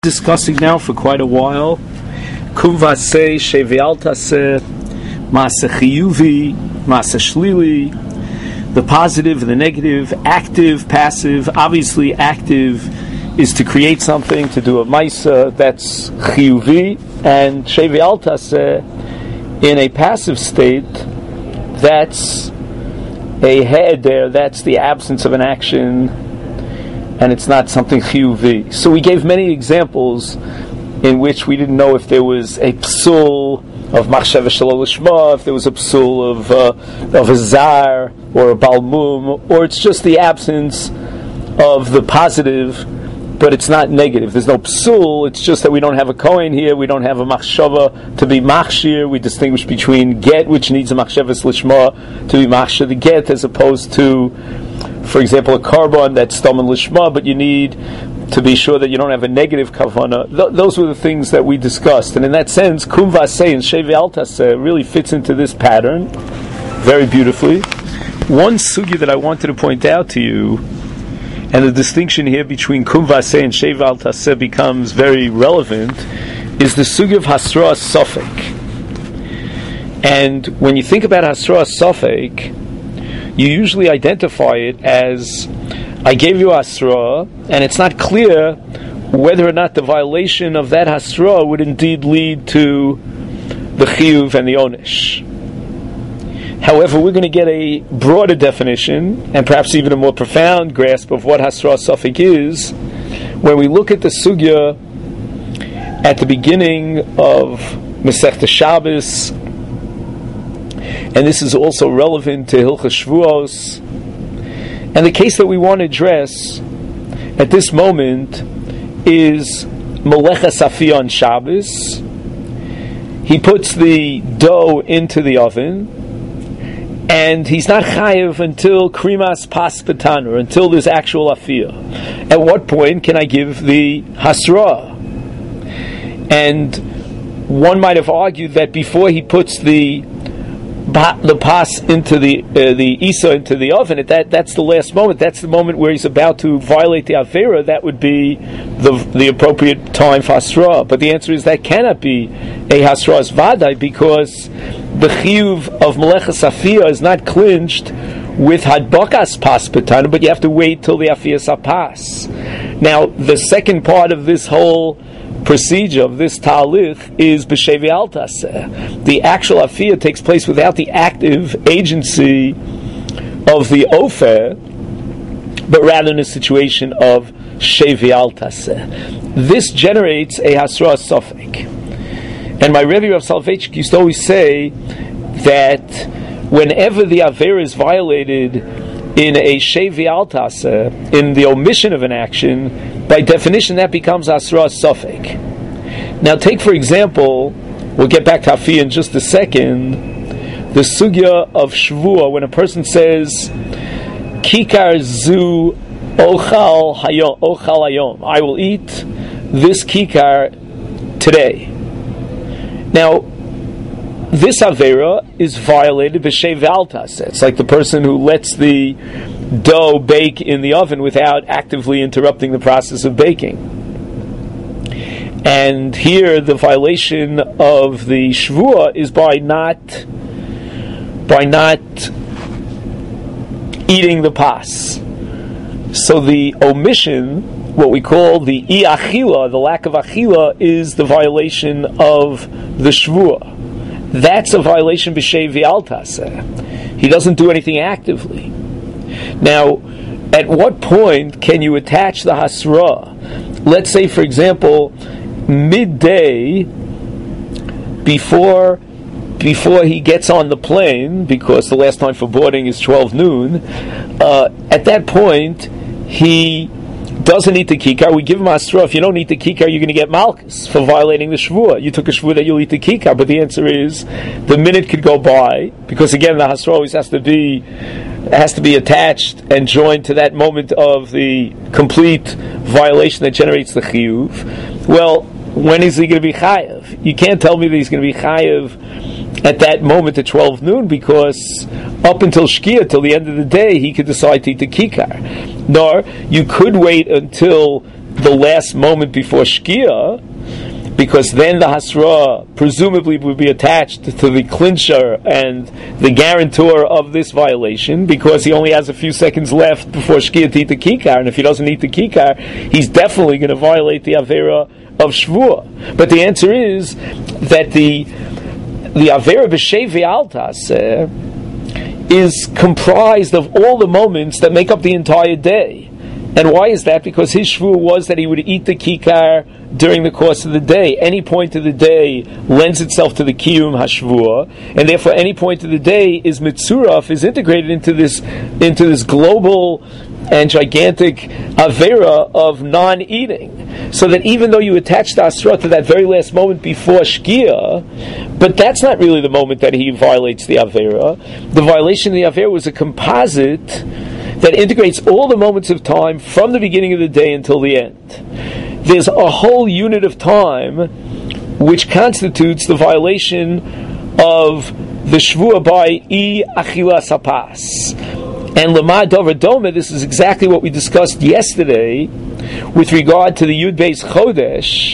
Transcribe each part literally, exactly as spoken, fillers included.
Discussing now for quite a while Kum Vaseh, Shevial Taseh, Maaseh Chiyuvi, Maaseh Shlili, the positive and the negative, active, passive. Obviously active is to create something, to do a Maisa, that's Chiyuvi, and Shevial Taseh in a passive state, that's a He'eder, that's the absence of an action, and it's not something chiyuvi. So we gave many examples in which we didn't know if there was a psul of machshava shelo lishma, if there was a psul of uh, of a zar or a balmum, or it's just the absence of the positive, but it's not negative. There's no psul. It's just that we don't have a kohen here. We don't have a machshava to be machshir. We distinguish between get, which needs a machshavas lishma to be machshir the get, as opposed to, for example, a carbon that's stomen lishma, but you need to be sure that you don't have a negative kavana. Th- those were the things that we discussed, and in that sense, kum vaseh and shevial taseh really fits into this pattern very beautifully. One sugi that I wanted to point out to you, and the distinction here between kum vaseh and shevial taseh becomes very relevant, is the sugi of hasra sofek. And when you think about hasra sofek, you usually identify it as, I gave you Hasra, and it's not clear whether or not the violation of that Hasra would indeed lead to the Chiyuv and the Onish. However, we're going to get a broader definition, and perhaps even a more profound grasp of what Hasra Safek is, when we look at the Sugya at the beginning of Masechta Shabbos. And this is also relevant to Hilchos Shvuos. And the case that we want to address at this moment is Meleches Afiyah on Shabbos. He puts the dough into the oven, and he's not chayev until Krimas Pas Patan, or until there's actual Afiyah. At what point can I give the Hasra? And one might have argued that before he puts the the pas into the uh, the isa into the oven, at that that's the last moment. That's the moment where he's about to violate the avera. That would be the the appropriate time for hasra. But the answer is that cannot be a hasra's vadai, because the chiyuv of meleches afiyah is not clinched with hadbakas pas petana, but you have to wait till the afiyah sapas. Now, the second part of this whole procedure of this talich is b'shevial taseh. The actual afiyah takes place without the active agency of the ofer, but rather in a situation of shevial taseh. This generates a hasra sofek. And my Rebbe Rav Soloveitchik used to always say that whenever the aver is violated in a shevial taseh, in the omission of an action, by definition that becomes asra sofek. Now take, for example, we'll get back to Afiyah in just a second, the sugya of shvua, when a person says kikar zu ochal hayom, ochal hayom, I will eat this kikar today. Now, this avera is violated b'shevial taseh. It's like the person who lets the dough bake in the oven without actively interrupting the process of baking. And here the violation of the shvuah is by not by not eating the pas. So the omission, what we call the i-achila, the lack of achila, is the violation of the shvuah. That's a violation b'shevial taseh. He doesn't do anything actively. Now, at what point can you attach the hasra? Let's say, for example, midday, before before he gets on the plane, because the last time for boarding is twelve noon, uh, at that point, he doesn't eat the kikar. We give him hasra. If you don't eat the kikar, you're going to get malchus for violating the shvuah. You took a shvuah that you'll eat the kikar, but the answer is the minute could go by, because again the hasra always has to be has to be attached and joined to that moment of the complete violation that generates the chiyuv. Well, when is he going to be chayev? You can't tell me that he's going to be chayev at that moment at twelve noon, because up until Shkia, till the end of the day, he could decide to eat the kikar. Nor, you could wait until the last moment before Shkia, because then the Hasra presumably would be attached to the clincher and the guarantor of this violation, because he only has a few seconds left before Shkia to eat the Kikar, and if he doesn't eat the Kikar, he's definitely going to violate the Avera of Shvuah. But the answer is that the the Avera B'Shei V'Altas is comprised of all the moments that make up the entire day. And why is that? Because his shvuah was that he would eat the kikar during the course of the day. Any point of the day lends itself to the kiyum hashvuah, and therefore any point of the day is mitzuraf, is integrated into this into this global and gigantic avera of non-eating. So that even though you attach the asra to that very last moment before shkia, but that's not really the moment that he violates the avera. The violation of the avera was a composite that integrates all the moments of time from the beginning of the day until the end. There's a whole unit of time which constitutes the violation of the shvuah by I achilas hapas. And Lama Dover Doma, this is exactly what we discussed yesterday with regard to the Yud Beis Chodesh,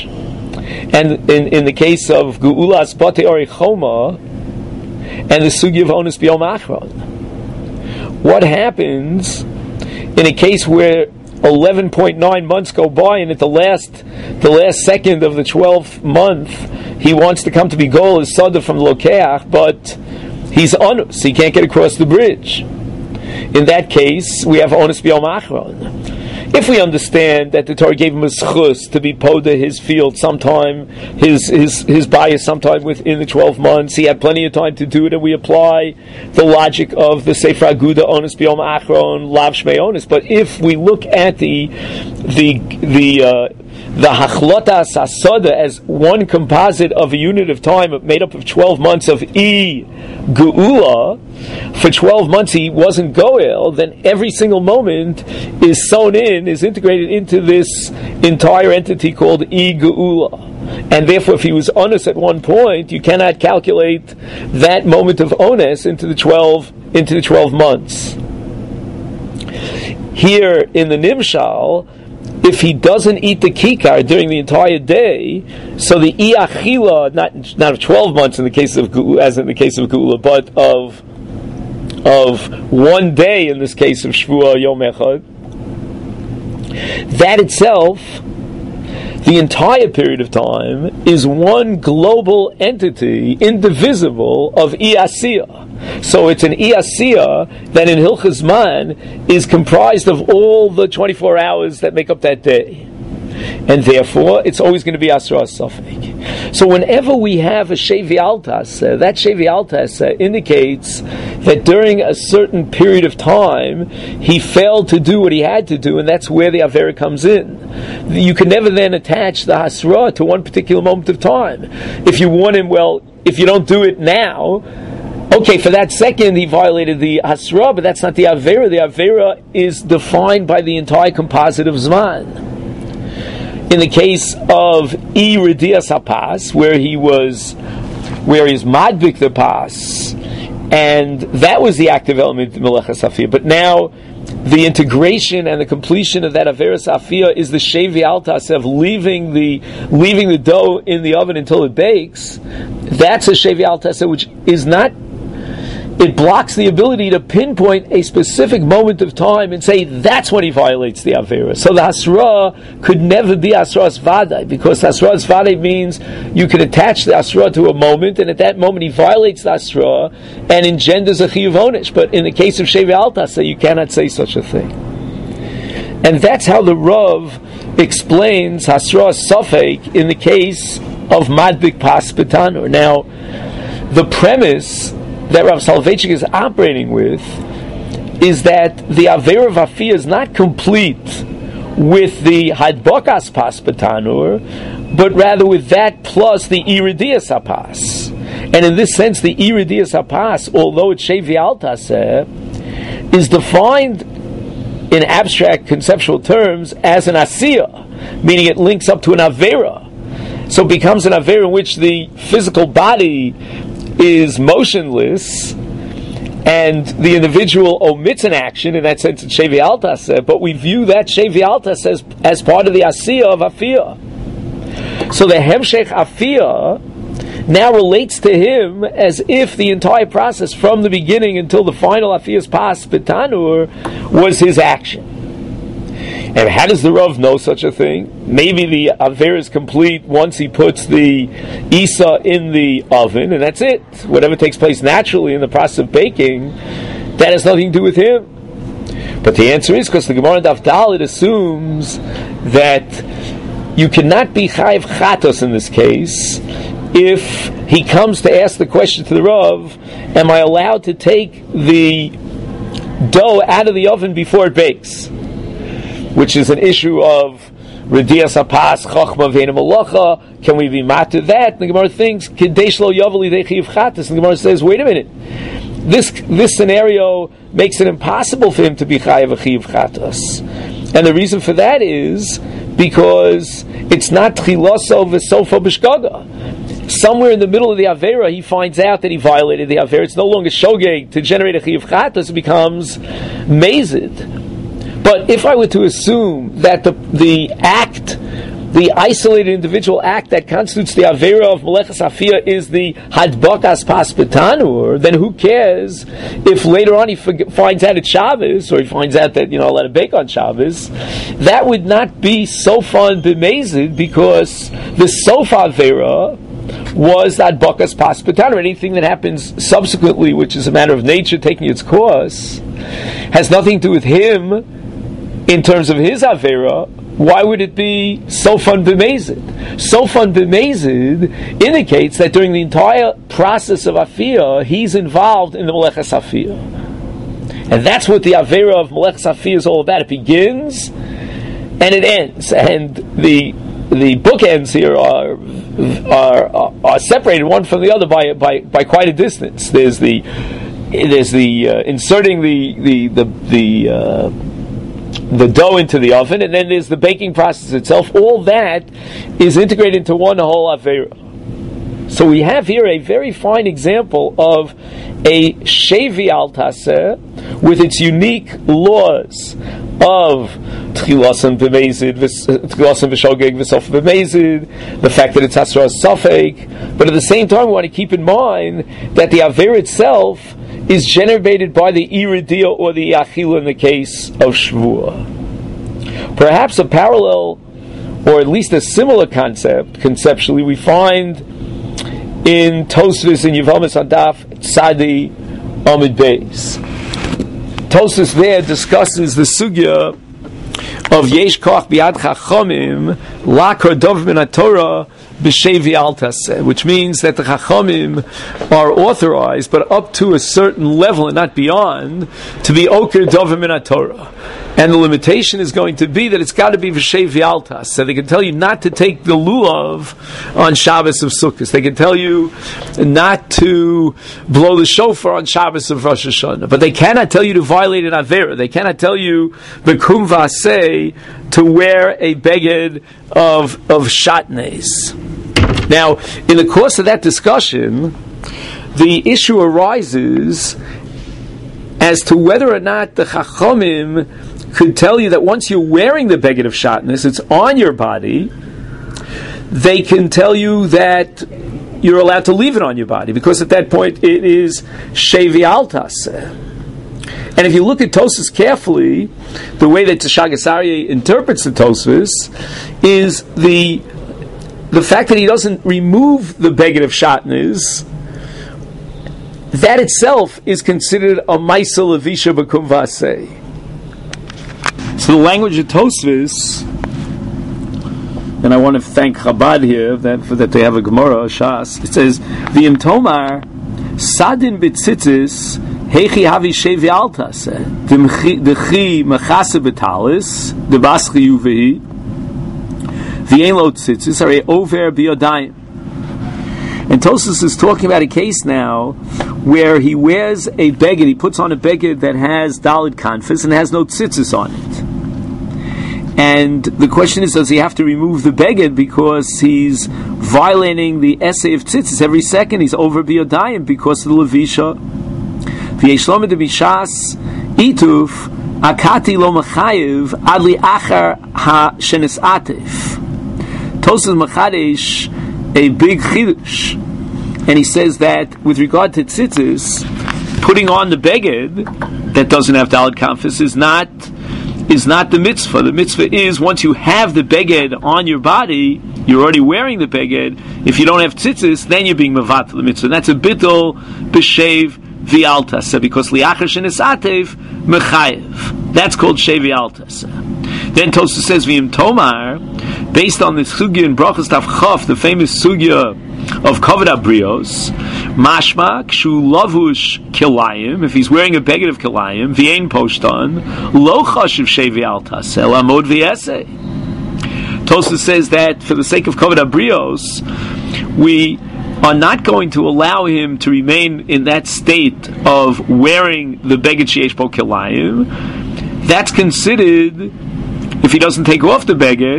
and in, in the case of Geulas Batei Orei Choma, and the Sugi of Onus B'Yom Achron. What happens in a case where eleven point nine months go by, and at the last the last second of the twelfth month he wants to come to be goal as Sada from Lokeach, but he's onus, he can't get across the bridge. In that case, we have onus b'yom achron. If we understand that the Torah gave him a schus to be poda his field sometime, his his his bias sometime within the twelve months, he had plenty of time to do it, and we apply the logic of the Sefer Aguda onus b'yom achron lav shmei onus. But if we look at the the the uh, the hachlota sasada as one composite of a unit of time made up of twelve months of I geula, for twelve months he wasn't goel, then every single moment is sewn in, is integrated into this entire entity called I geula. And therefore, if he was onus at one point, you cannot calculate that moment of onus into the twelve into the twelve months. Here in the Nimshal, if he doesn't eat the kikar during the entire day, so the iachila, not not of twelve months in the case of as in the case of Geula, but of of one day in this case of Shvuah Yom Echad, that itself, the entire period of time, is one global entity, indivisible, of Iyasiyah. So it's an Iyasiyah that in Hilchas Man is comprised of all the twenty-four hours that make up that day. And therefore, it's always going to be Asra Safek. So whenever we have a Shevi Altas, uh, that Shevi Altas uh, indicates that during a certain period of time, he failed to do what he had to do, and that's where the Avera comes in. You can never then attach the Hasra to one particular moment of time. If you warn him, well, if you don't do it now, okay, for that second he violated the Hasra, but that's not the Avera. The Avera is defined by the entire composite of Zman. In the case of I Ridias HaPas, where he was, where he's Madbik the Pas, and that was the active element of Melechas Afiyah. But now, the integration and the completion of that Averis Afiyah is the Shevi Altas of leaving the leaving the dough in the oven until it bakes. That's a Shevi Altas which is not. It blocks the ability to pinpoint a specific moment of time and say that's when he violates the Avera. So the Hasra could never be Hasras Vadai, because Hasras Vadai means you can attach the Hasra to a moment, and at that moment he violates the Hasra and engenders a Chiyuv Onish. But in the case of Shevi Altasa, you cannot say such a thing. And that's how the Rav explains Hasras Safek in the case of Madbik Pas Betanur. Now, the premise that Rav Soloveitchik is operating with is that the Avera of Afiyah is not complete with the Hadbokas Pas Betanur, but rather with that plus the Iridias HaPas. And in this sense, the Iridias HaPas, although it's Shevi Altaseh, is defined in abstract conceptual terms as an Asiyah, meaning it links up to an Avera. So it becomes an Avera in which the physical body is motionless, and the individual omits an action, in that sense it's Shevi Altaseh, but we view that Shevi Altaseh as, as part of the Asiyah of Afiyah. So the Hemshech Afiyah now relates to him as if the entire process from the beginning until the final Afiyah's Pas B'Tanur was his action. And how does the Rav know such a thing? Maybe the Aver is complete once he puts the Isa in the oven, and that's it. Whatever takes place naturally in the process of baking, that has nothing to do with him. But the answer is because the Gemara Daf Dalet assumes that you cannot be Chayiv Chatos in this case if he comes to ask the question to the Rav, am I allowed to take the dough out of the oven before it bakes? Which is an issue of Redias Hapas, Chochma Ve'ena Malacha. Can we be mat to that? And the Gemara thinks, Kedesh lo yavli dechiv chatas. And the Gemara says, wait a minute. This this scenario makes it impossible for him to be chayav achiv chatas. And the reason for that is because it's not Tchiloso V'Sofa B'Shgaga. Somewhere in the middle of the Avera, he finds out that he violated the Avera. It's no longer Shogeg to generate a Chiyav Chatas, it becomes Mazid. But if I were to assume that the the act, the isolated individual act that constitutes the Avera of Meleches Afiyah is the Hadbakas Pas B'Tanur, then who cares if later on he f- finds out it's Shabbos, or he finds out that, you know, I'll let it bake on Shabbos. That would not be Sofa and B'Mezid, because the Sofa Avera was that Bakas Pas B'Tanur. Anything that happens subsequently, which is a matter of nature taking its course, has nothing to do with him in terms of his Avera. Why would it be Sofan B'Mezid? Sofan B'Mezid indicates that during the entire process of Afiyah, he's involved in the Meleches Afiyah. And that's what the Avera of Meleches Afiyah is all about. It begins and it ends. And the the bookends here are are are separated one from the other by by, by quite a distance. There's the there's the uh, inserting the the the, the uh, the dough into the oven, and then there's the baking process itself. All that is integrated into one whole Avera. So we have here a very fine example of a Shevi Altaseh with its unique laws of Tchilasan B'Mezid, Tchilasan V'Shogeg V'Sof B'Mezid, the fact that it's Hasra Safek, but at the same time we want to keep in mind that the Avera itself is generated by the Iridia or the Achila in the case of Shvuah. Perhaps a parallel, or at least a similar concept, conceptually, we find in Tosfos in Yevamis Adaf Tzadi Amid Beis. Tosfos there discusses the sugya of Yesh Koch Biad Chachamim Lakar Dov Min HaTorah B'Shevi Altaseh, which means that the Chachamim are authorized, but up to a certain level and not beyond, to be Oker Dov Min HaTorah. And the limitation is going to be that it's got to be B'Shevi Altaseh. So they can tell you not to take the lulav on Shabbos of Sukkot. They can tell you not to blow the shofar on Shabbos of Rosh Hashanah. But they cannot tell you to violate an Avera. They cannot tell you B'Kum Vaseh to wear a beged of, of shatnez. Now, in the course of that discussion, the issue arises as to whether or not the Chachamim could tell you that once you're wearing the beged of shatnez, it's on your body, they can tell you that you're allowed to leave it on your body, because at that point it is Shevi Altaseh. And if you look at Tosfos carefully, the way that Shagas Aryeh interprets the Tosfos is the the fact that he doesn't remove the beged of shatnez. That itself is considered a Maisa Levisha B'Kum Vaseh. So the language of Tosfos, and I want to thank Chabad here that for that they have a Gemara, a Shas. It says, "V'im tomar sadin b'tzitzis heichi havi shevi altaseh dechi mechase b'talis debaschi yuvehi v'yein lo tzitzis are over biyodayim." And Tosfos is talking about a case now where he wears a beged, he puts on a beged that has dalid kanfis and has no tzitzis on it. And the question is, does he have to remove the beged because he's violating the essay of tzitzis every second? He's over biyodayim because of the levisha. V'yesh lo medu bishas ituf akati lo mechayev adli achar ha shenis atif. Tosas Machadesh a big chidush, and he says that with regard to tzitzis, putting on the beged that doesn't have daled kanfus is not is not the mitzvah. The mitzvah is once you have the beged on your body, you're already wearing the beged. If you don't have tzitzis, then you're being mevat the mitzvah. And that's a bittul b'shev v'altasa, because liachar shenis atev mechayev. That's called shev v'altasa. Then Tosfos says v'im tomar, based on the sugya in Brachos Taf Chaf, the famous sugya of Kavod Abrios, mashma kshu lavush kilayim, if he's wearing a beged of kilayim, v'ein poshtan, lo chashiv shevi altas, el amod v'yesei. Tosfos says that for the sake of Kavod Abrios, we are not going to allow him to remain in that state of wearing the beged sheyesh bo kilayim. That's considered, if he doesn't take off the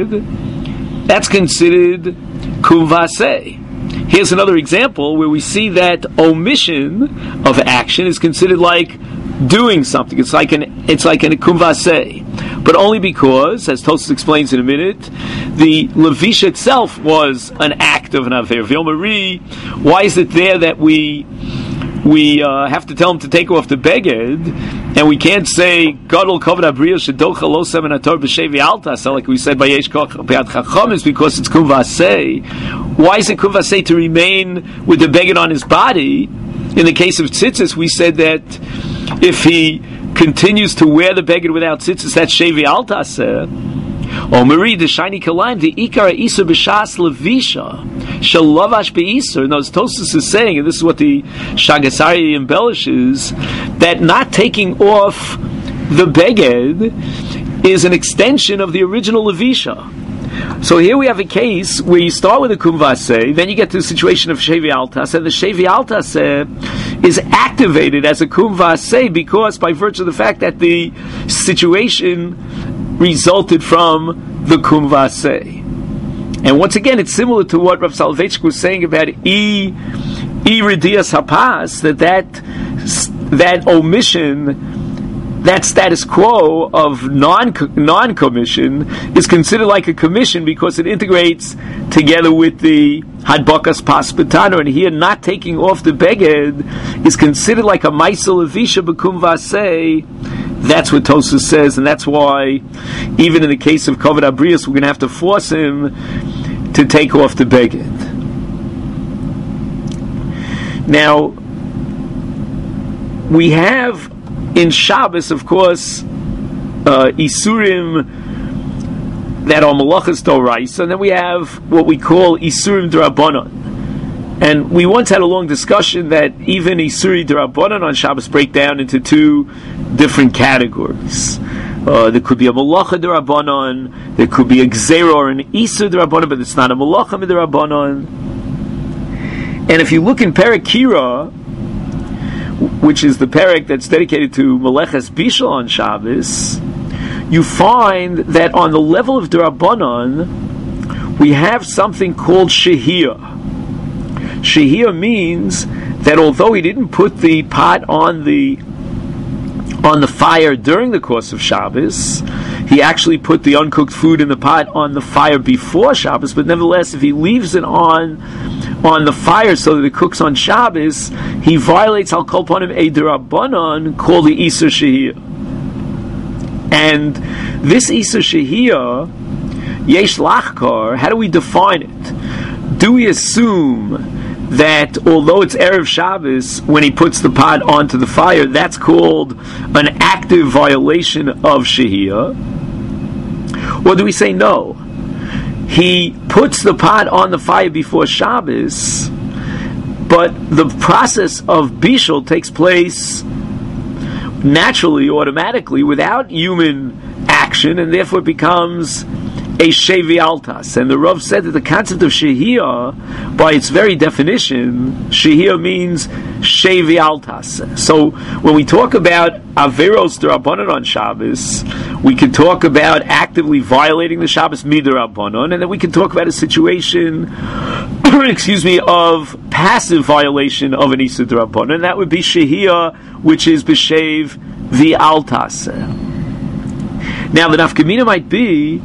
beged, that's considered kumvaseh. Here's another example where we see that omission of action is considered like doing something. It's like an it's like an kumvaseh, but only because, as Tosfos explains in a minute, the levish itself was an act of an aver. V'yomari, why is it there that we we uh, have to tell him to take off the beged, and we can't say gadol kavod abrios shedocha lo seven ator b'shevi altas, like we said by yesh koch be'ad chacham, is because it's kumvaseh. Why is it kumvaseh to remain with the beged on his body? In the case of tzitzis, we said that if he continues to wear the beged without tzitzis, that's shevi altas. Oh, Marie, the shiny kalayim, the ikar isur b'shas levisha shel lavash be'isur. And those Tosfos is saying, and this is what the Shagasari embellishes, that not taking off the beged is an extension of the original levisha. So here we have a case where you start with a kumvaseh, then you get to the situation of shevi altas, and the shevi altas is activated as a kumvaseh because by virtue of the fact that the situation resulted from the kumvaseh. And once again, it's similar to what Rav Soloveitchik was saying about e iridias hapas, that that that omission, that status quo of non non commission is considered like a commission because it integrates together with the hadbakas pas betana, and here not taking off the beged is considered like a ma'aseh levisha b'kum vaseh. That's what Tosfos says, and that's why even in the case of Kavod Abrios, we're going to have to force him to take off the beged. Now, we have in Shabbos, of course, uh, Isurim that are Malachas Doraisa, and then we have what we call Isurim D'Rabbanan. And we once had a long discussion that even Isuri D'Rabbanan on Shabbos break down into two different categories. Uh, there could be a Malacha D'Rabbanan, there could be a Gzeira or an Isur D'Rabbanan, but it's not a Malacha D'Rabbanan. And if you look in Perek Kira, which is the Perek that's dedicated to Meleches Bishul on Shabbos, you find that on the level of D'Rabbanan, we have something called Shehiyah. Shehiyah means that although he didn't put the pot on the on the fire during the course of Shabbos, he actually put the uncooked food in the pot on the fire before Shabbos, but nevertheless, if he leaves it on on the fire so that it cooks on Shabbos, he violates Al Kol Panim a D'Rabbanan called the Isur Shehiyah. And this Isur Shehiyah, Yesh Lachkar, how do we define it? Do we assume that although it's Erev Shabbos, when he puts the pot onto the fire, that's called an active violation of Shehiyah? Or do we say no? He puts the pot on the fire before Shabbos, but the process of Bishul takes place naturally, automatically, without human action, and therefore it becomes a shevi altas. And the Rav said that the concept of shehiyah, by its very definition, shehiyah means shevi altas. So when we talk about averos d'Rabbanan on Shabbos, We could talk about actively violating the Shabbos midrabanan, and then we can talk about a situation, excuse me, of passive violation of an Isur D'Rabbanan, and that would be Shehiyah, which is B'Shev V'Al Taseh. Now, the nafkamina might be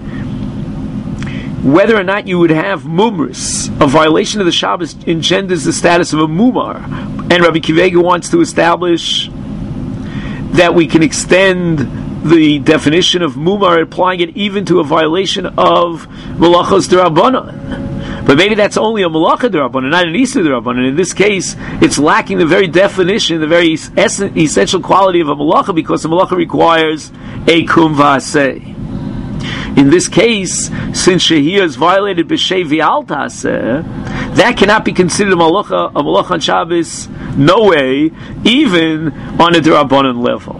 whether or not you would have mumris. A violation of the Shabbos engenders the status of a mumar, and Rabbi Kivega wants to establish that we can extend the definition of mumar, applying it even to a violation of malachos d'Rabbanan. But maybe that's only a malacha d'Rabbanan, not an Isur d'Rabbanan. In this case, it's lacking the very definition, the very es- essential quality of a malacha, because the malacha requires a kum v'aseh. In this case, since Shehiyah is violated b'shei v'al taseh, that cannot be considered a malacha, a malacha on Shabbos, no way, even on a d'Rabbanan level.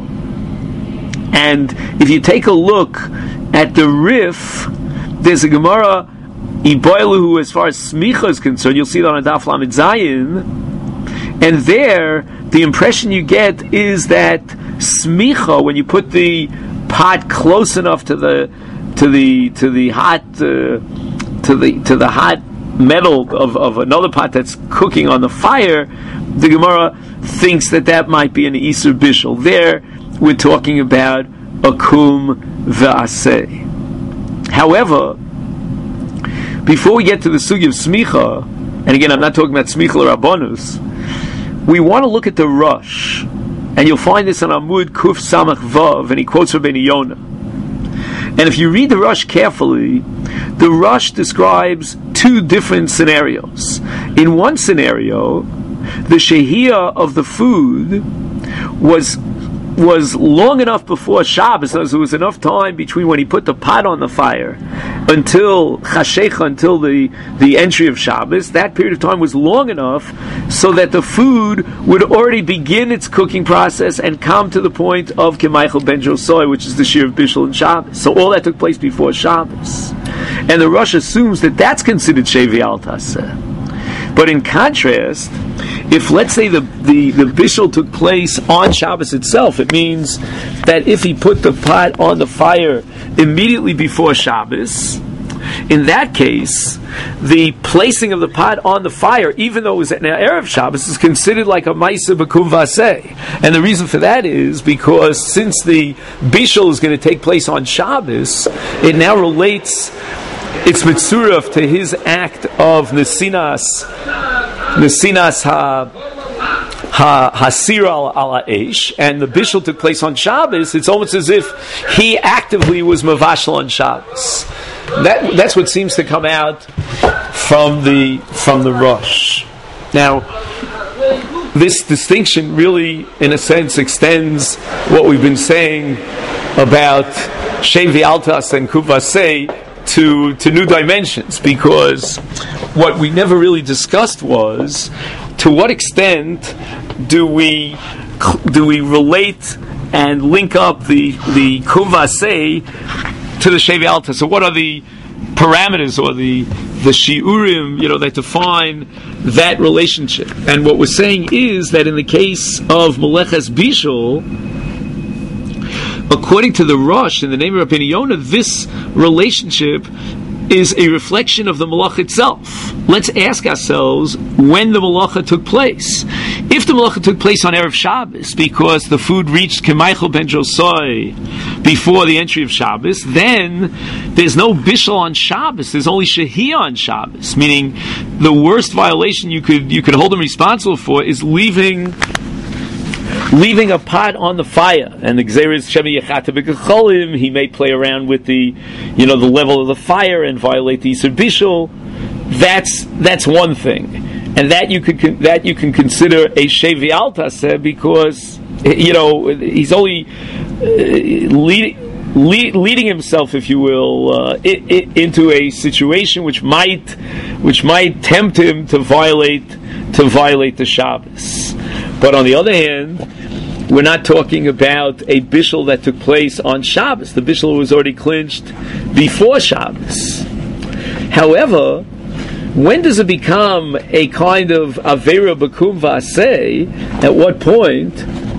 And if you take a look at the Rif, there's a Gemara, Iboilu, as far as Smicha is concerned, you'll see that on Daf Lamed Zayin, and there, the impression you get is that Smicha, when you put the pot close enough to the to the to the hot uh, to the to the hot metal of, of another pot that's cooking on the fire, the Gemara thinks that that might be an Isur Bishul. There, we're talking about a kum v'aseh. However, before we get to the sugi of smicha, and again, I'm not talking about smicha l'rabbanus, we want to look at the Rosh, and you'll find this on Amud Kuf Samach Vav, and he quotes Rabbeinu Yonah. And if you read the Rosh carefully, the Rosh describes two different scenarios. In one scenario, the shehiyah of the food was was long enough before Shabbos, so there was enough time between when he put the pot on the fire until Chashecha, until the, the entry of Shabbos. That period of time was long enough so that the food would already begin its cooking process and come to the point of K'maichel ben Josai, which is the Shir of Bishul and Shabbos. So all that took place before Shabbos. And the Rosh assumes that that's considered Shevi Al Taseh. But in contrast, if let's say the, the, the bishul took place on Shabbos itself, it means that if he put the pot on the fire immediately before Shabbos, in that case, the placing of the pot on the fire, even though it was an Erev Shabbos, is considered like a Maisa B'kum V'aseh. And the reason for that is because since the bishul is going to take place on Shabbos, it now relates its mitzuraf to his act of nesinas, nesinas ha ha hasir al ala eish, and the bishul took place on Shabbos. It's almost as if he actively was mavashal on Shabbos. That that's what seems to come out from the from the Rosh. Now, this distinction really, in a sense, extends what we've been saying about Shevi Altas and Kuvasei to to new dimensions, because what we never really discussed was to what extent do we do we relate and link up the the Kuvasei to the Shevi Alta. So what are the parameters or the the shiurim, you know, that define that relationship? And what we're saying is that in the case of Meleches Bishul, according to the Rosh, in the name of Rabbeinu Yonah, this relationship is a reflection of the Malach itself. Let's ask ourselves when the Malacha took place. If the Malacha took place on Erev Shabbos, because the food reached K'maichel ben Josai before the entry of Shabbos, then there's no Bishul on Shabbos, there's only Shehiyah on Shabbos, meaning the worst violation you could you could hold him responsible for is leaving leaving a pot on the fire. And the Gzeir is Shemi Yechata B'Kecholim, he may play around with the, you know, the level of the fire and violate the Isur Bishul. That's that's one thing, and that you could that you can consider a Shevi Al Taseh, because, you know, he's only uh, leading. Lead, leading himself, if you will, uh, it, it, into a situation which might, which might tempt him to violate, to violate the Shabbos. But on the other hand, we're not talking about a bishul that took place on Shabbos. The bishul was already clinched before Shabbos. However, when does it become a kind of avera b'kum v'aseh? At what point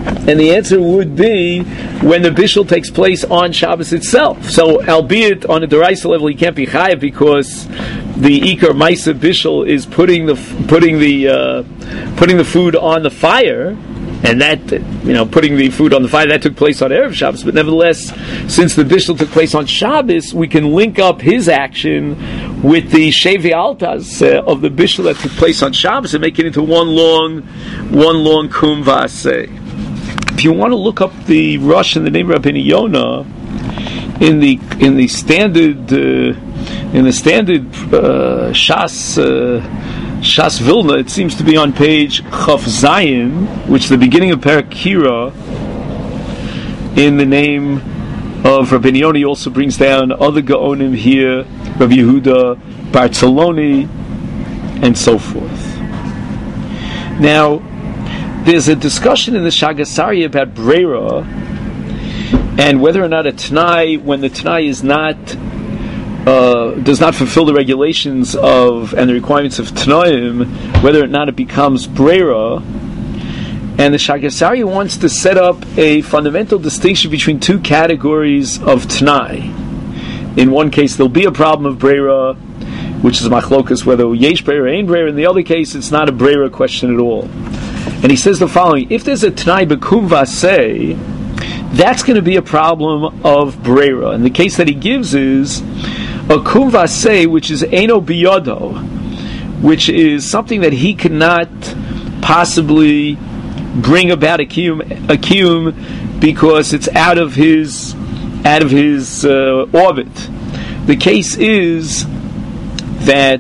And the answer would be when the bishul takes place on Shabbos itself. So, albeit on a deraisa level, he can't be chayav because the ikar maisa bishul is putting the putting the uh, putting the food on the fire, and that, you know, putting the food on the fire, that took place on Erev Shabbos. But nevertheless, since the bishul took place on Shabbos, we can link up his action with the shevi altas uh, of the bishul that took place on Shabbos and make it into one long, one long kum v'aseh. If you want to look up the Rush in the name of Rabbeinu Yonah in the in the standard uh, in the standard uh, Shas uh, Shas Vilna, it seems to be on page Chaf Zayin, which is the beginning of Perek Kira. In the name of Rabbeinu Yonah, he also brings down other Gaonim here, Rabbi Yehuda Bartoloni, and so forth. Now, there's a discussion in the Shagasari about Breira and whether or not a Tanai, when the Tanai is not uh, does not fulfill the regulations of and the requirements of Tanaim, whether or not it becomes Breira. And the Shagasari wants to set up a fundamental distinction between two categories of Tanai. In one case, there'll be a problem of Breira, which is machlokas, whether yesh Breira or ain't Breira. In the other case, it's not a Breira question at all. And he says the following: if there's a Tanai b'kum v'aseh, that's going to be a problem of Breira. And the case that he gives is a kum v'aseh, which is eino biyodo, which is something that he cannot possibly bring about a kiyum, a kiyum because it's out of his out of his uh, orbit. The case is that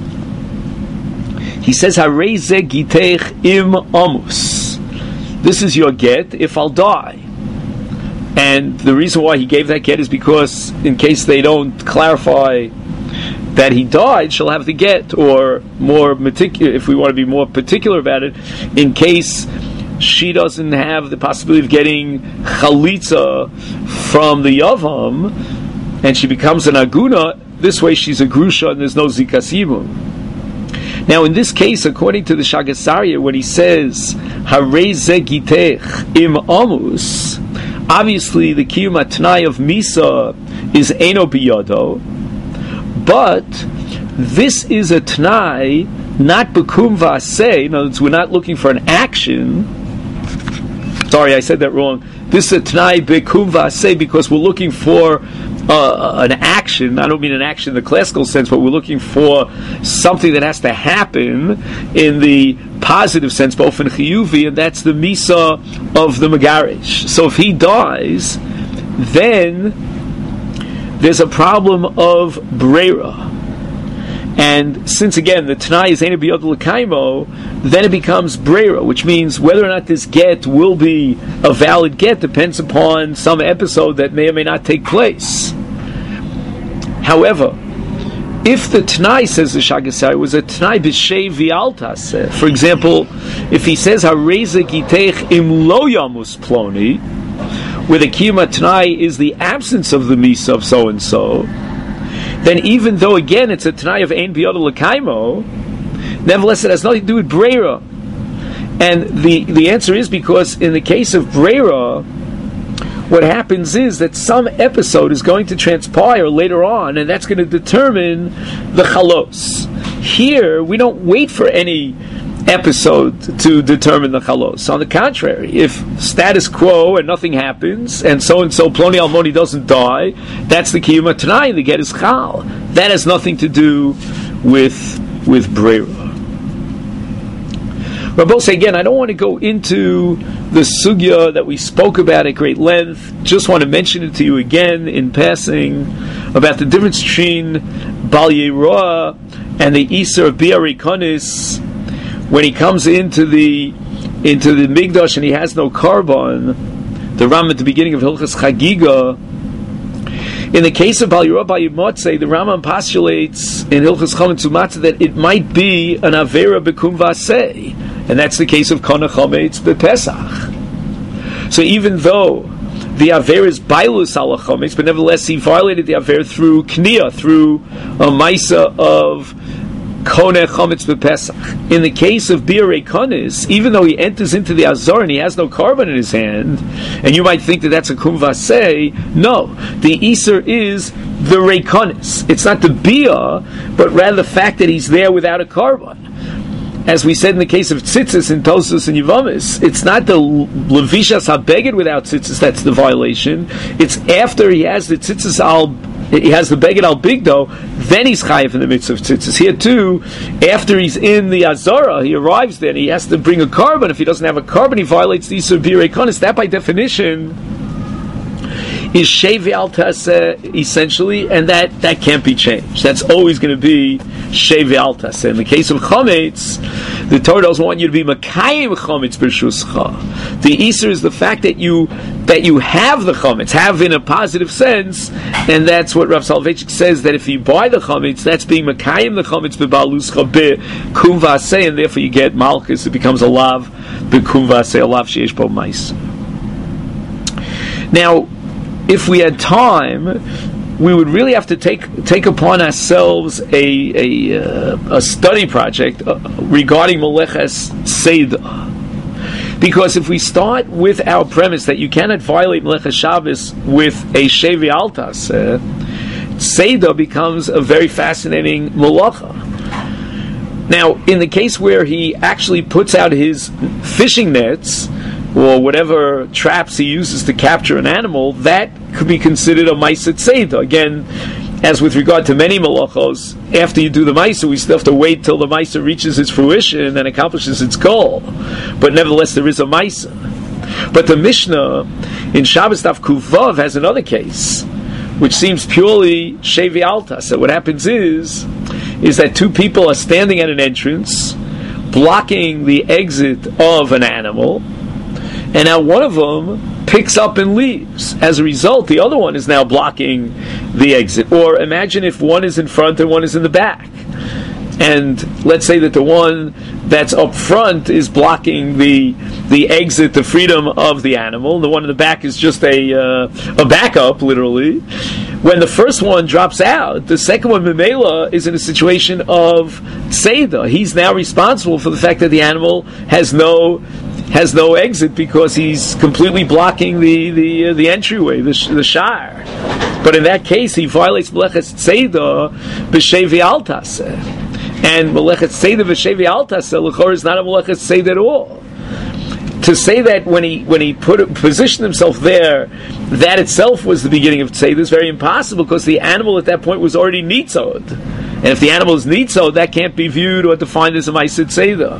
he says, "Harei ze gitech im amus." This is your get if I'll die. And the reason why he gave that get is because, in case they don't clarify that he died, she'll have the get, or more particular, if we want to be more particular about it, in case she doesn't have the possibility of getting chalitza from the yavam, and she becomes an aguna. This way, she's a grusha, and there's no zikas yibum. Now, in this case, according to the Shagasarya, when he says "Harei ze gitech im amus," obviously the kiyum atnai of misa is eino biyado, but this is a tnai not b'kum v'aseh. In other words, we're not looking for an action. Sorry, I said that wrong. This is a tnai b'kum v'aseh because we're looking for Uh, an action. I don't mean an action in the classical sense, but we're looking for something that has to happen in the positive sense, both in chiyuvi, and that's the misa of the megarish. So if he dies, then there's a problem of breira. And since again the Tanai is Eina B'Yod L'Kaimo, then it becomes Breira, which means whether or not this get will be a valid get depends upon some episode that may or may not take place. However, if the Tanai, says the Shagasari, was a Tanai B'Shei V'Altas, for example, if he says Hareza Gitech Im Lo Yamus Ploni, where the Kiyuma Tanai is the absence of the Misa of so and so, then even though again it's a Tanai of Ein B'Yod L'Kaimo, nevertheless it has nothing to do with Breira. And the, the answer is because in the case of Breira, what happens is that some episode is going to transpire later on, and that's going to determine the chalos. Here, we don't wait for any episode to determine the chalos. On the contrary, if status quo and nothing happens, and so-and-so Ploni Almoni doesn't die, that's the Kiyuma Tanai, the get is chal. That has nothing to do with with Breira. Rabbi, again, I don't want to go into the sugya that we spoke about at great length. Just want to mention it to you again in passing about the difference between Bal Yeroah and the Isser of Bi'ari Konis. When he comes into the into the Migdash and he has no carbon, the Ram at the beginning of Hilchas Chagiga. In the case of Bal Yeroah Bal Yimotzei, the Rambam postulates in Hilchas Chametz Umatzah that it might be an Avera B'kum V'aseh, and that's the case of Kona Chametz B'Pesach. So even though the Aver is Bailus Ala Chametz, but nevertheless he violated the Aver through Kniya, through a Maisa of koneh chometz bepesach. In the case of birei konis, even though he enters into the azor and he has no carbon in his hand, and you might think that that's a kum vaseh, no. The iser is the reikonis. It's not the bia, but rather the fact that he's there without a carbon. As we said in the case of tzitzis in Tosfos and Yevamis, it's not the levishas habeged without tzitzis that's the violation. It's after he has the tzitzis al, he has the beged al bigdo, then he's chayiv in the midst of tzitzis. Here too, after he's in the azara, he arrives there and he has to bring a carbon. If he doesn't have a carbon, he violates the Isur Birei Konis. That by definition is Shevi Al Taseh, essentially, and that, that can't be changed. That's always going to be Shevi Al Taseh. In the case of Chometz, the Torah doesn't want you to be Makayim Chometz B'Shuscha. The Isur is the fact that you that you have the Chometz, have in a positive sense, and that's what Rav Soloveitchik says, that if you buy the Chometz, that's being Makayim the Chometz B'Baluscha B'Kum Vaseh, and therefore you get Malchus, it becomes a Lav B'Kum Vaseh, a Lav Sheyesh Bo Mais. Now, if we had time, we would really have to take take upon ourselves a a, uh, a study project uh, regarding Meleches Seder. Because if we start with our premise that you cannot violate Meleches Shabbos with a Shevi Al Taseh, Seder becomes a very fascinating malacha. Now, in the case where he actually puts out his fishing nets, or whatever traps he uses to capture an animal, that could be considered a Ma'aseh Seder. Again, as with regard to many malachos, after you do the Ma'aseh, we still have to wait till the Ma'aseh reaches its fruition and accomplishes its goal. But nevertheless, there is a Ma'aseh. But the Mishnah in Shabbos Daf Kuf Vav has another case, which seems purely Shevi Al Taseh. So what happens is, is that two people are standing at an entrance, blocking the exit of an animal, and now one of them picks up and leaves. As a result, the other one is now blocking the exit. Or imagine if one is in front and one is in the back. And let's say that the one that's up front is blocking the the exit, the freedom of the animal. The one in the back is just a uh, a backup, literally. When the first one drops out, the second one, Memela, is in a situation of Seder. He's now responsible for the fact that the animal has no has no exit because he's completely blocking the the uh, the entryway, the the shar. But in that case, he violates Meleches Seder b'Shevi Al Taseh, and Meleches Seder b'Shevi Al Taseh l'chor is not a Meleches Seder at all. To say that when he when he put positioned himself there, that itself was the beginning of Seder is very impossible, because the animal at that point was already nitzod, and if the animal is nitzod, that can't be viewed or defined as a Ma'aseh Seder.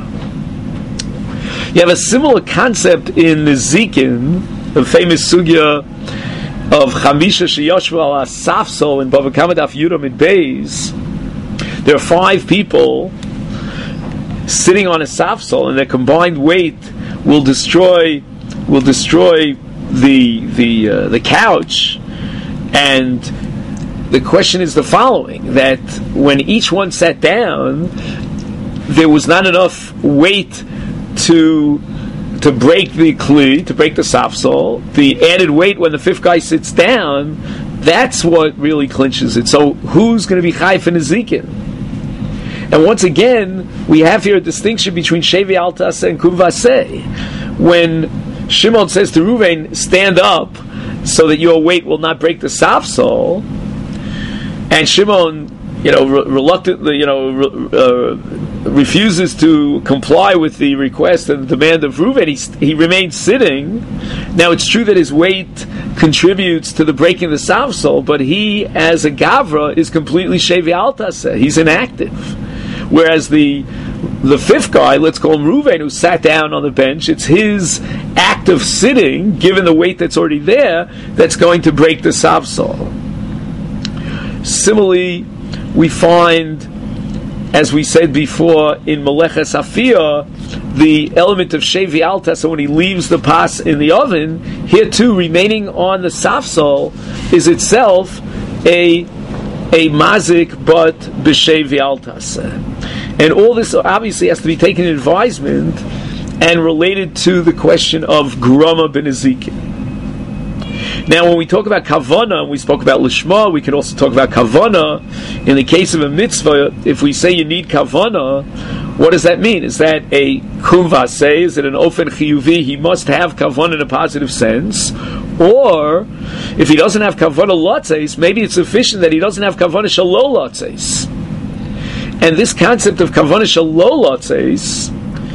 You have a similar concept in Nezikin, the famous sugya of Chamisha Sheyoshva al Safsol in Bava Kama Daf Yudam in Beis. There are five people sitting on a Safsol, and their combined weight will destroy will destroy the the uh, the couch. And the question is the following: that when each one sat down, there was not enough weight to to break the kli, to break the safsol. The added weight when the fifth guy sits down, that's what really clinches it. So who's going to be chayef in Nezikin? And once again, we have here a distinction between Shevi Al Taseh and Kum Vaseh. When Shimon says to Reuven, stand up so that your weight will not break the safsol, and Shimon, you know, re- reluctantly, you know, re- uh, refuses to comply with the request and the demand of Reuven, he, he remains sitting. Now, it's true that his weight contributes to the breaking of the safsol, but he, as a gavra, is completely Shevi Al Taseh. He's inactive. Whereas the the fifth guy, let's call him Reuven, who sat down on the bench, it's his act of sitting, given the weight that's already there, that's going to break the safsol. Similarly, we find, as we said before, in Meleches Afiyah, the element of Shevi Al Taseh, so when he leaves the pas in the oven, here too, remaining on the safsol is itself a a mazik, but b'Shevi Al Taseh. And all this obviously has to be taken in advisement and related to the question of Grama ben Nezikin. Now, when we talk about kavana, we spoke about lishma, we can also talk about kavana. In the case of a mitzvah, if we say you need kavana, what does that mean? Is that a kumvase? Is it an ofen chiyuvi? He must have kavana in a positive sense. Or, if he doesn't have kavana lotzes, maybe it's sufficient that he doesn't have kavana shalo lotzes. And this concept of kavana shalo lotzes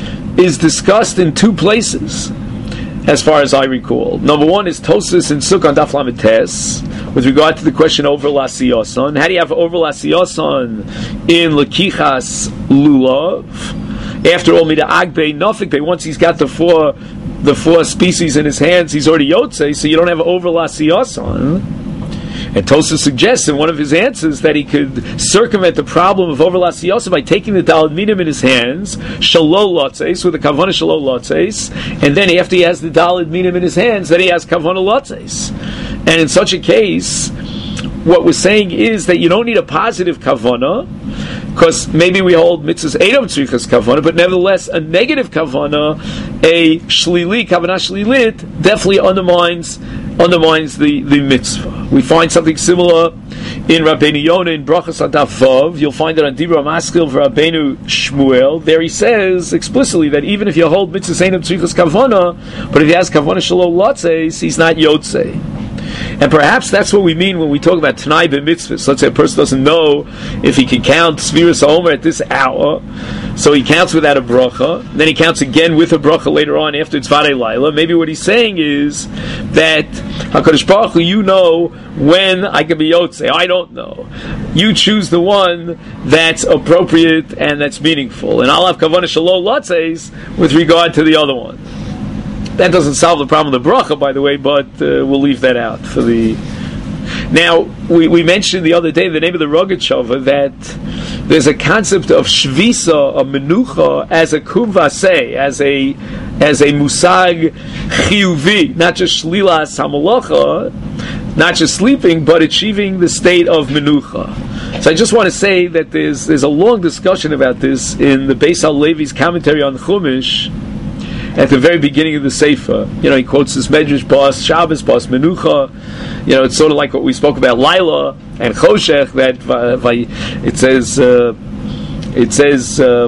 is discussed in two places, as far as I recall. Number one is Tosfos in Sukkah Daf Lamed Tes, with regard to the question over lasiyoson. How do you have over lasiyoson in lekichas lulav? After all, mida agbe nofikbe. Once he's got the four, the four species in his hands, he's already yotze. So you don't have over lasiyoson. And Tosfos suggests in one of his answers that he could circumvent the problem of over lasiyoson by taking the daled minim in his hands, shalol lotzes, with the kavana shalol lotzes, and then after he has the daled minim in his hands, then he has kavana lotzes. And in such a case, what we're saying is that you don't need a positive kavana, because maybe we hold mitzvahs edom tzrichas kavana, but nevertheless a negative kavana, a shlili, kavana shlilit, definitely undermines undermines the, the mitzvah. We find something similar in Rabbeinu Yonah in Brachas Adaf Vav. You'll find it on Dibra Maskil for Rabbeinu Shmuel. There he says explicitly that even if you hold mitzvahs edom tzrichas kavana, but if he has kavana shalom lotzes, he's not yotzei. And perhaps that's what we mean when we talk about Tanai b'mitzvahs. Let's say a person doesn't know if he can count Sfiras HaOmer at this hour, so he counts without a bracha, then he counts again with a bracha later on after it's Vadei Laila. Maybe what he's saying is that HaKadosh Baruch Hu, you know when I can be Yotzei. I don't know. You choose the one that's appropriate and that's meaningful. And I'll have Kavanah Shalom Lotzeis with regard to the other one. That doesn't solve the problem of the bracha, by the way, but uh, we'll leave that out for the... Now, we, we mentioned the other day, the name of the Rogatchover, that there's a concept of shvisa, a menucha, as a kumvase, as a as a musag chiyuvi, not just shlilas hamalacha, not just sleeping, but achieving the state of menucha. So I just want to say that there's there's a long discussion about this in the Beis HaLevi's commentary on Chumash, at the very beginning of the Sefer. You know, he quotes this Medrash, Bas Shabbos, Bas Menucha. You know, it's sort of like what we spoke about Laila and Choshech, that uh, it says, uh, it says, uh,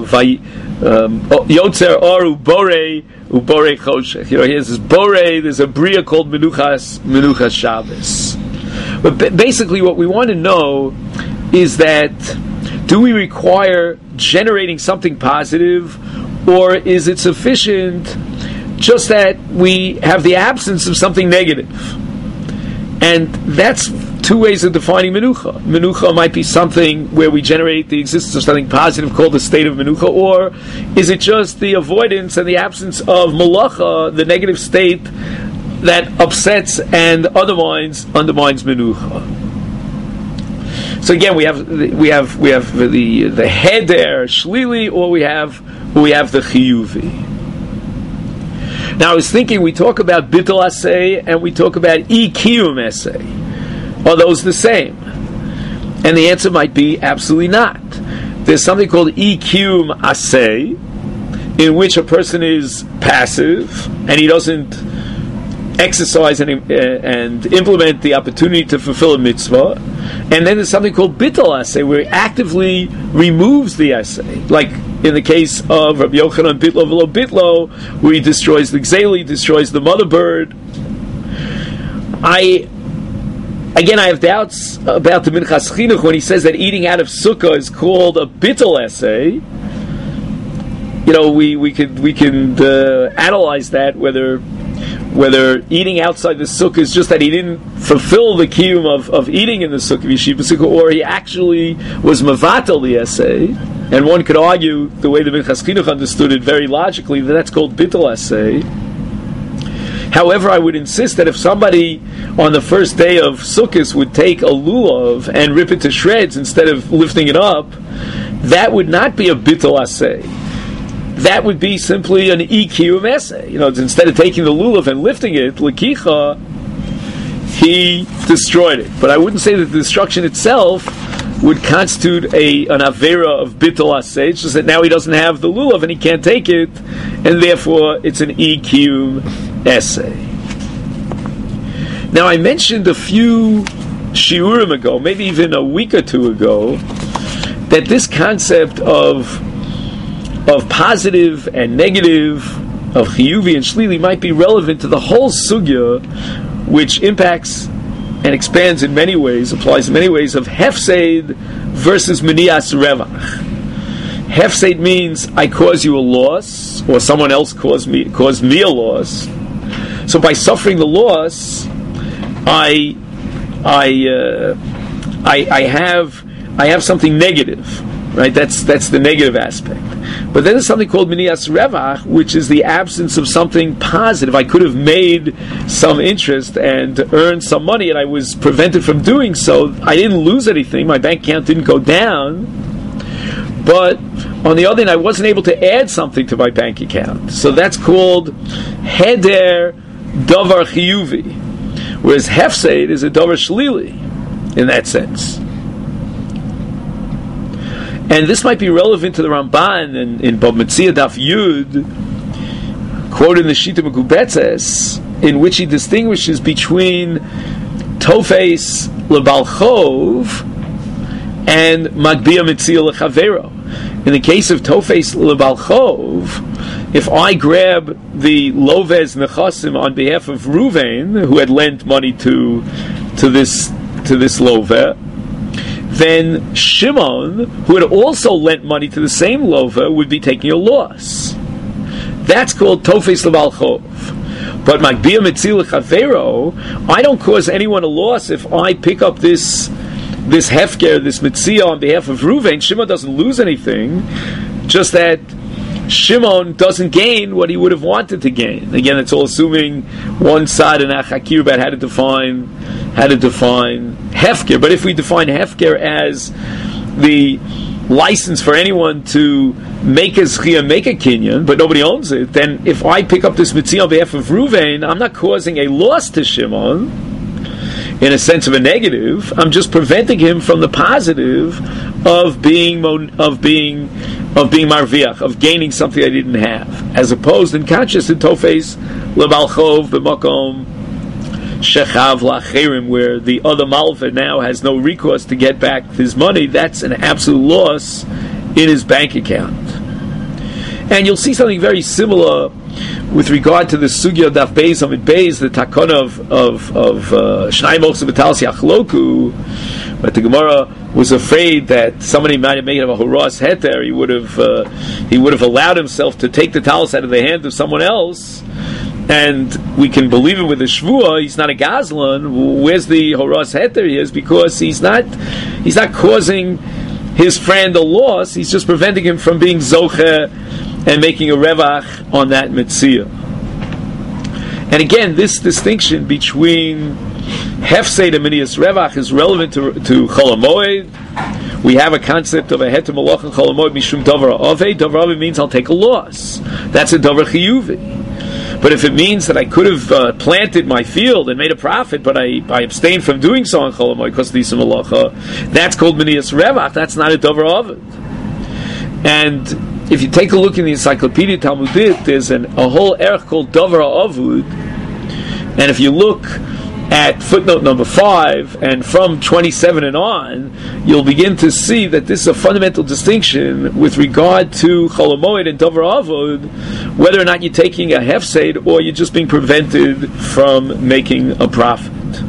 Yotzer Or Ubore, Ubore Choshech. You know, here's this Bore, there's a Bria called Menuchas, Menuchas Shabbos. But b- basically what we want to know is that, do we require generating something positive, or is it sufficient just that we have the absence of something negative? And that's two ways of defining menucha. Menucha might be something where we generate the existence of something positive called the state of menucha, or is it just the avoidance and the absence of malacha, the negative state that upsets and undermines undermines menucha? So again, we have we have we have the the head there shlili, or we have we have the chiyuvi. Now I was thinking, we talk about bittul asay and we talk about ikiyum asay. Are those the same? And the answer might be absolutely not. There's something called ikiyum asay, in which a person is passive and he doesn't exercise and, uh, and implement the opportunity to fulfill a mitzvah. And then there's something called bittul asay, where he actively removes the asay, like in the case of Rabbi Yochanan bitlo v'lo bitlo, where he destroys the gzeli, destroys the mother bird. I again, I have doubts about the Minchas Chinuch when he says that eating out of sukkah is called a bittul asay. You know, we we could we can uh, analyze that, whether whether eating outside the sukkah is just that he didn't fulfill the kiyum of, of eating in the sukkah, yeshiva sukkah, or he actually was mavatal the essay. And one could argue, the way the Minchas Chinuch understood it very logically, that that's called bittul asay. However, I would insist that if somebody on the first day of Sukkot would take a lulav and rip it to shreds instead of lifting it up, that would not be a bittul asay. That would be simply an ikiyum essay. You know, instead of taking the lulav and lifting it, lekicha, he destroyed it. But I wouldn't say that the destruction itself would constitute a an avera of bittul asay. It's just that now he doesn't have the lulav and he can't take it, and therefore it's an ikiyum essay. Now, I mentioned a few shiurim ago, maybe even a week or two ago, that this concept of of positive and negative, of chiyuvi and shlili, might be relevant to the whole sugya, which impacts and expands in many ways, applies in many ways, of hefseid versus minias revach. Hefseid means I cause you a loss, or someone else caused me caused me a loss. So by suffering the loss, I I uh, I, I have I have something negative, right? That's that's the negative aspect. But then there's something called minias revach, which is the absence of something positive. I could have made some interest and earned some money, and I was prevented from doing so. I didn't lose anything. My bank account didn't go down. But on the other hand, I wasn't able to add something to my bank account. So that's called heder davar chiyuvi. Whereas hefseid is a davar shlili in that sense. And this might be relevant to the Ramban in, in Bab Metzia Daf Yud, quoted in the Shita Mekubetzes, in which he distinguishes between Tofes Lebal Chov and Magbia Metzia Lechavero. In the case of Tofes Lebal Chov, if I grab the Lovez Nechasim on behalf of Ruvain, who had lent money to to this to this Loveh, then Shimon, who had also lent money to the same Lova, would be taking a loss. That's called Tofes Lebal Chov. But Magbia Metzil Chavero, I don't cause anyone a loss if I pick up this this Hefker, this Metzia on behalf of Ruvain. Shimon doesn't lose anything, just that Shimon doesn't gain what he would have wanted to gain. Again, it's all assuming one side in Achakir about how to define how to define Hefker. But if we define Hefker as the license for anyone to make a zchiyah, make a kinyan, but nobody owns it, then if I pick up this mitzvah on behalf of Ruvain, I'm not causing a loss to Shimon in a sense of a negative. I'm just preventing him from the positive of being of being of being marviach, of gaining something I didn't have, as opposed in conscious in Tofes Lebal Chov b'makom shechav lacherim, where the other malva now has no recourse to get back his money. That's an absolute loss in his bank account. And you'll see something very similar with regard to the sugya daf beis amid beis, the takana of of of shnai mochsa b'talas yachloku. But the Gemara was afraid that somebody might have made him a horas heter. He would have uh, he would have allowed himself to take the talis out of the hand of someone else, and we can believe him with a shvua. He's not a gazlan. Where's the horas heter? He is because he's not he's not causing his friend a loss. He's just preventing him from being zoche and making a revach on that mitzvah. And again, this distinction between hefseid and minias revach is relevant to, to Chol HaMoed. We have a concept of a heter malach and Chol HaMoed mishum davar ave. Davar ave means I'll take a loss. That's a davar chiyuvi. But if it means that I could have uh, planted my field and made a profit, but I, I abstained from doing so on Chol HaMoed because of the malacha, that's called minias revach. That's not a davar ave. And if you take a look in the Encyclopedia Talmudit, there's an, a whole erech called Davar Avud, and if you look at footnote number five, and from twenty-seven and on, you'll begin to see that this is a fundamental distinction with regard to Chol HaMoed and Davar Avud, whether or not you're taking a hefseid or you're just being prevented from making a profit.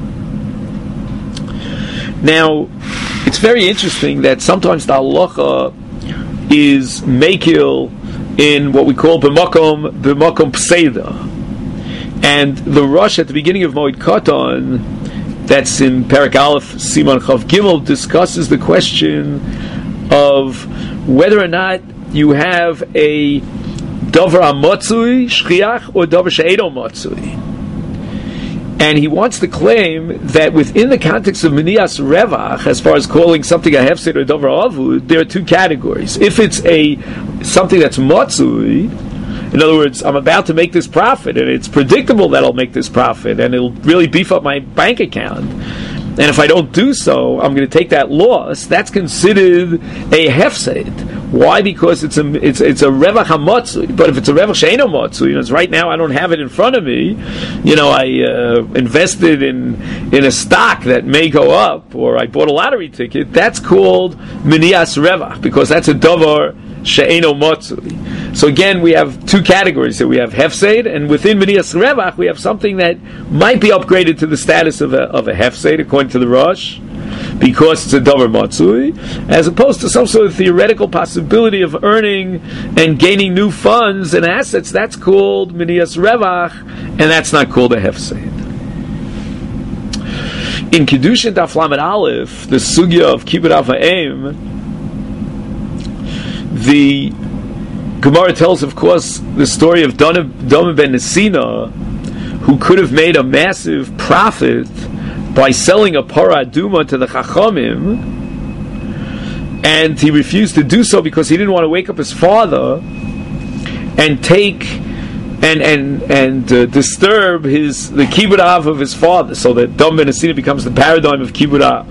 Now, it's very interesting that sometimes the halacha is mekil in what we call b'makom b'makom pseida, and the Rosh at the beginning of Moed Katan, that's in Perek Aleph Siman Chav Gimel, discusses the question of whether or not you have a davar amatzui shchiach or davar she'eino matzui. And he wants to claim that within the context of minias revach, as far as calling something a hefsed or davar avud, there are two categories. If it's a something that's matzui, in other words, I'm about to make this profit, and it's predictable that I'll make this profit, and it'll really beef up my bank account, and if I don't do so, I'm going to take that loss, that's considered a hefsed. Why? Because it's a it's it's a revach hamotzui. But if it's a revach she'eino motzui, you know, it's right now I don't have it in front of me. You know, I uh, invested in in a stock that may go up, or I bought a lottery ticket. That's called minias revach, because that's a davar she'eino motzui. So again, we have two categories. So we have hefseid, and within minias revach, we have something that might be upgraded to the status of a of a hefseid, according to the Rosh, because it's a davar matzui, as opposed to some sort of theoretical possibility of earning and gaining new funds and assets. That's called minias revach, and that's not called a hefseid. In Kiddushin Daf Lamed Aleph, the sugya of kibbud av ha'em, the Gemara tells, of course, the story of Doma ben Nesina, who could have made a massive profit by selling a para aduma to the Chachamim, and he refused to do so because he didn't want to wake up his father and take and and and uh, disturb his the kibbud av of his father, so that Doma ben Nesina becomes the paradigm of kibbud av.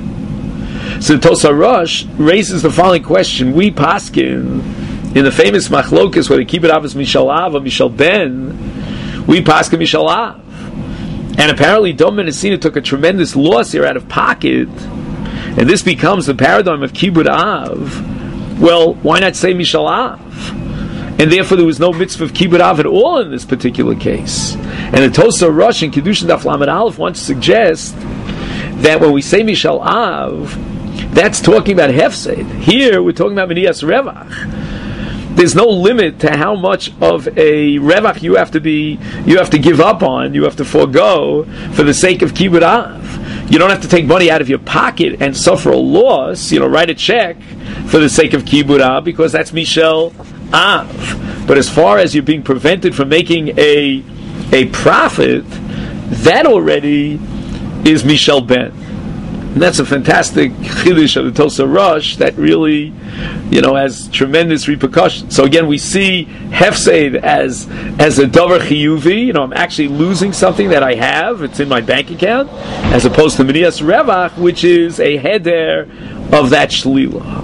So the Tosar Rosh raises the following question: we paskin in the famous machlokas where the kibbud av is mishal av or mishal ben, we paskin mishal av. And apparently Doma ben Nesina took a tremendous loss here out of pocket, and this becomes the paradigm of kibbud av. Well, why not say mishal av? And therefore there was no mitzvah of kibbud av at all in this particular case. And the Tosar Rosh in Kiddushin Daf Lamed Aleph wants to suggest that when we say mishal av, that's talking about hefseid. Here we're talking about minias revach. There's no limit to how much of a revach you have to be, you have to give up on, you have to forego for the sake of kibbud av. You don't have to take money out of your pocket and suffer a loss. You know, write a check for the sake of kibbud av, because that's mishal av. But as far as you're being prevented from making a a profit, that already is mishal ben. And that's a fantastic chiddush of the Tosar Rosh that really, you know, has tremendous repercussions. So again, we see hefseid as as a davar chiyuvi. You know, I'm actually losing something that I have. It's in my bank account, as opposed to minias revach, which is a heder of that shlila.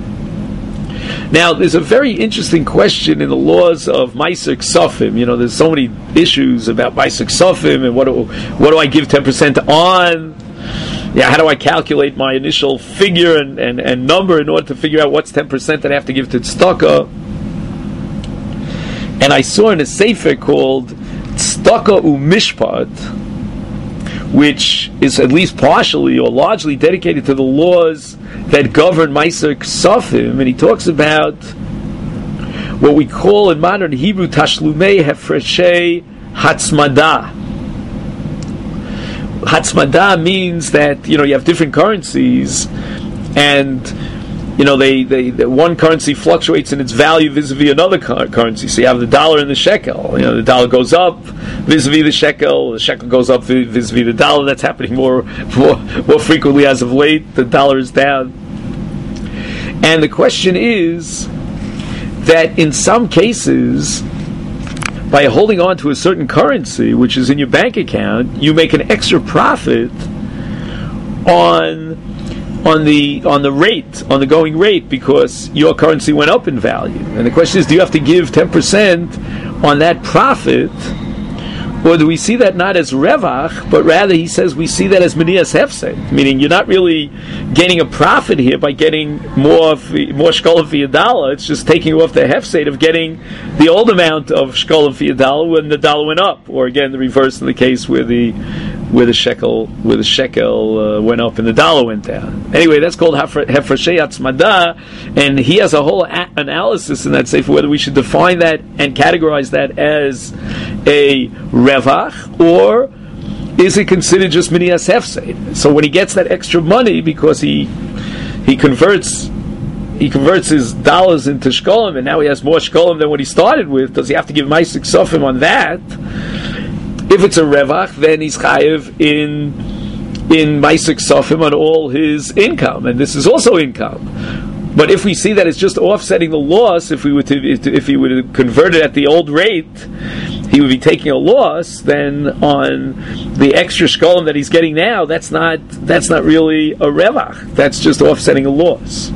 Now, there's a very interesting question in the laws of Meiser Ksofim. You know, there's so many issues about Meiser Ksofim and what do, what do I give ten percent on? Yeah, how do I calculate my initial figure and, and, and number in order to figure out what's ten percent that I have to give to tzedakah? And I saw in a sefer called Tzedakah U'Mishpat, which is at least partially or largely dedicated to the laws that govern Meiser Ksofim, and he talks about what we call in modern Hebrew Tashlumei Hefreshei Hatzmada. Hatzmada means that, you know, you have different currencies, and you know they, they, they one currency fluctuates in its value vis-a-vis another currency. So you have the dollar and the shekel. You know, the dollar goes up vis-a-vis the shekel. The shekel goes up vis-a-vis the dollar. That's happening more more more frequently as of late. The dollar is down, and the question is that in some cases, by holding on to a certain currency, which is in your bank account, you make an extra profit on on the on the rate, on the going rate, because your currency went up in value. And the question is, do you have to give ten percent on that profit, or do we see that not as revach, but rather he says we see that as minias hefseid, meaning you're not really gaining a profit here by getting more more shkolim for your dollar. It's just taking off the hefseid of getting the old amount of shkolim for your dollar when the dollar went up, or again the reverse in the case where the where the shekel where the shekel uh, went up and the dollar went down. Anyway, that's called hefreshei hatzmada, and he has a whole a- analysis in that sefer whether we should define that and categorize that as a revach, or is it considered just minias hefseid? So when he gets that extra money because he he converts he converts his dollars into shkolim, and now he has more shkolim than what he started with, does he have to give Meiser Ksofim on that? If it's a revach, then he's chayev in in Meiser Ksofim on all his income, and this is also income. But if we see that it's just offsetting the loss, if we were to if, if he were to convert it at the old rate, he would be taking a loss. Then on the extra shkolim that he's getting now, that's not that's not really a revach. That's just offsetting a loss.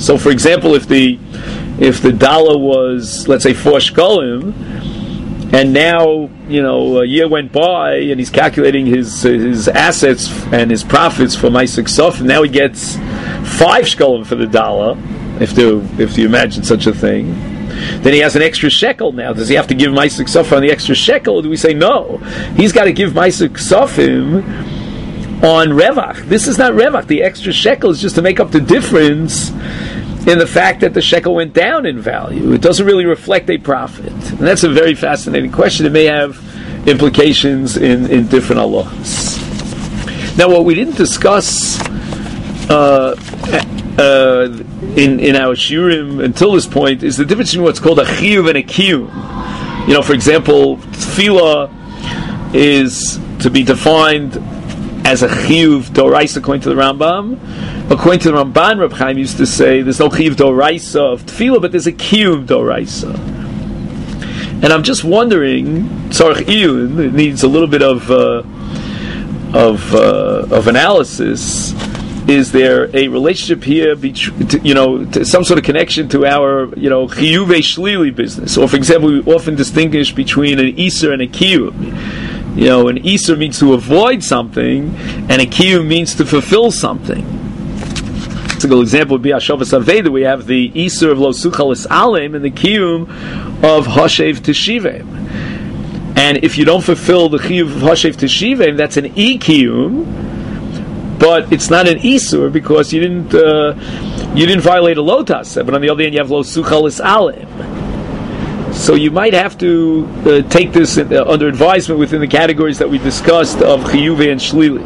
So, for example, if the if the dollar was, let's say, four shkolim, and now, you know, a year went by, and he's calculating his his assets and his profits for Maaseh Ksofim, and now he gets five shkolim for the dollar, if you, if you imagine such a thing. Then he has an extra shekel now. Does he have to give Maaseh Ksofim on the extra shekel, or do we say no? He's got to give Maaseh Ksofim on Revach. This is not Revach. The extra shekel is just to make up the difference in the fact that the shekel went down in value. It doesn't really reflect a profit. And that's a very fascinating question. It may have implications in, in different halachas. Now, what we didn't discuss uh, uh, in, in our shiurim until this point is the difference between what's called a chiyuv and a kiyum. You know, for example, tefillah is to be defined as a chiyuv doraisa according to the Rambam. According to the Ramban, Reb Chaim used to say there's no chiyuv doraisa of tefillah, but there's a kiyuv doraisa. And I'm just wondering, tzarich iyun, it needs a little bit of uh, of uh, of analysis. Is there a relationship here, between, you know, to some sort of connection to our, you know, chiyuvei shlili business? Or, for example, we often distinguish between an iser and a kiyuv. You know, an iser means to avoid something, and a kiyum means to fulfill something. A typical example would be Hashavas Aveda. We have the iser of lo suchalis alim and the kiyum of hashev teshivim. And if you don't fulfill the kiyum of hashev teshivim, that's an e kiyum, but it's not an isur because you didn't uh, you didn't violate a lotas. But on the other hand, you have lo suchalis alim. So you might have to uh, take this in, uh, under advisement within the categories that we discussed of chiyuve and shlili.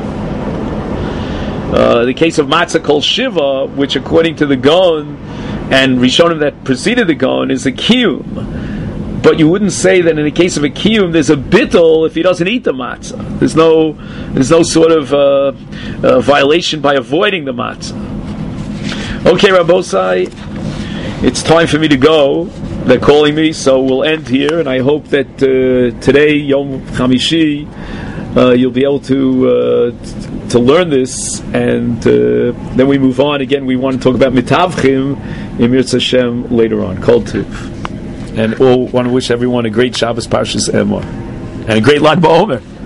Uh, the case of matzah kol shiva, which according to the Gaon and Rishonim that preceded the Gaon, is a kiyum. But you wouldn't say that in the case of a kiyum there's a bittul if he doesn't eat the matzah. There's no, there's no sort of uh, uh, violation by avoiding the matzah. Okay, Rabbosai, it's time for me to go. They're calling me, so we'll end here, and I hope that uh, today, Yom Chamishi, uh, you'll be able to uh, t- to learn this, and uh, then we move on. Again, we want to talk about Mitavchim in Mirz Hashem later on. Kol Tiv. And we'll want to wish everyone a great Shabbos Parshas Emor, and a great Lag BaOmer.